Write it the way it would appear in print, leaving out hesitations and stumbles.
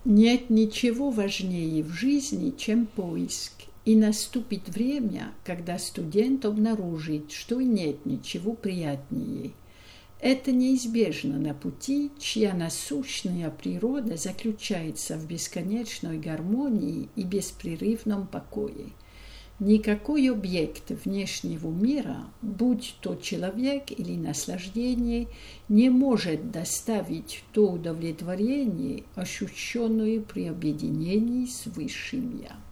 Нет ничего важнее в жизни, чем поиск. И наступит время, когда студент обнаружит, что нет ничего приятнее. Это неизбежно на пути, чья насущная природа заключается в бесконечной гармонии и беспрерывном покое. Никакой объект внешнего мира, будь то человек или наслаждение, не может доставить то удовлетворение, ощущенное при объединении с Высшим Я.